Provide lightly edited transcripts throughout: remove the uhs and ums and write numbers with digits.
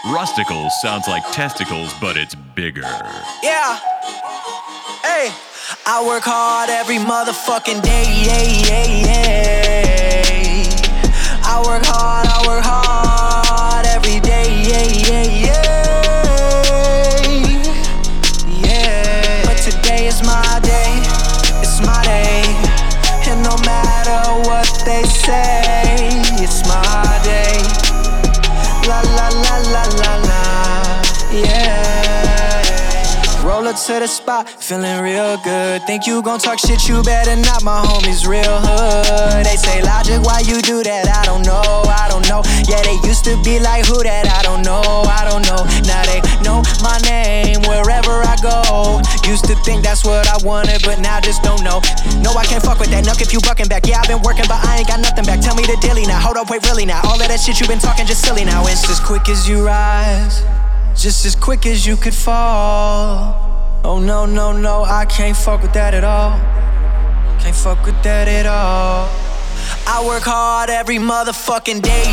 Rusticles sounds like testicles, but it's bigger. Yeah. Hey. I work hard every motherfucking day. I work hard every day. Yeah. But today is my day. It's my day. And no matter what they say, it's my day. La la la la la la. Yeah. Roll up to the spot, feeling real good. Think you gon' talk shit, you better not, my homies real hood. They say, Logic, why you do that? I don't know. Yeah, they used to be like, who that? I don't know. Now they know my name wherever I go. Used to think that's what I wanted, but now just don't know. No, I can't fuck with that nuck if you bucking back. Yeah, I've been working, but I ain't got nothing back. Tell me the dilly now, hold up, wait, really now. All of that shit you been talking just silly now. It's as quick as you rise, just as quick as you could fall. Oh no, I can't fuck with that at all. Can't fuck with that at all. I work hard every motherfucking day.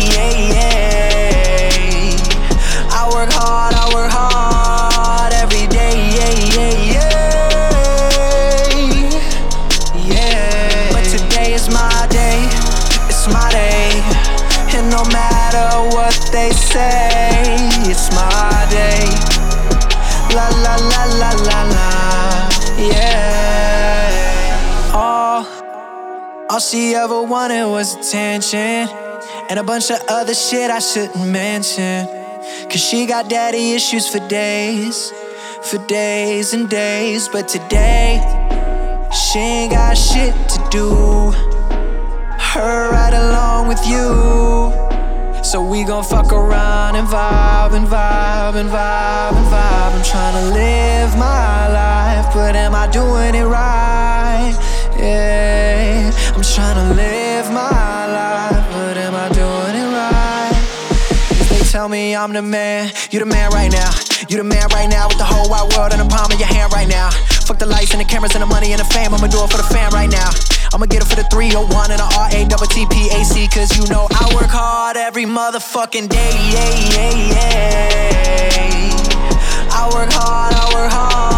I work hard every day. Yeah. But today is my day. It's my day. And no matter what they say, it's my day. La la la la la la, yeah. All she ever wanted was attention and a bunch of other shit I shouldn't mention. Cause she got daddy issues for days and days. But today, she ain't got shit to do. Her right along with you. So we gon' fuck around and vibe. I'm tryna live my life, but am I doing it right? Yeah, I'm tryna live my life, but am I doing it right? They tell me I'm the man, you the man right now. You the man right now with the whole wide world in the palm of your hand right now. Fuck the lights and the cameras and the money and the fame, I'ma do it for the fam right now. I'ma get it for the 301 and the RATTPAC. Cause you know I work hard every motherfucking day. I work hard